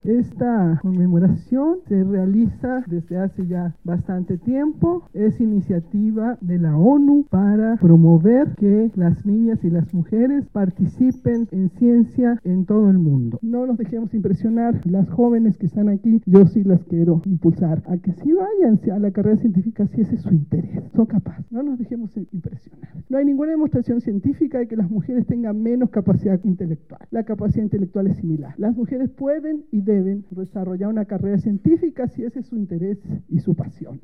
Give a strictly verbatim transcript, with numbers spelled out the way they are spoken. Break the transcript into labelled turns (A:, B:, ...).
A: Esta conmemoración se realiza desde hace ya bastante tiempo. Es iniciativa de la ONU para promover que las niñas y las mujeres participen en ciencia en todo el mundo. No nos dejemos impresionar, las jóvenes que están aquí, yo sí las quiero impulsar a que sí vayan a la carrera científica si ese es su interés. Son capaces, no nos dejemos impresionar. No hay ninguna demostración científica de que las mujeres tengan menos capacidad intelectual. La capacidad intelectual es similar. Las mujeres pueden y deben desarrollar una carrera científica si ese es su interés y su pasión.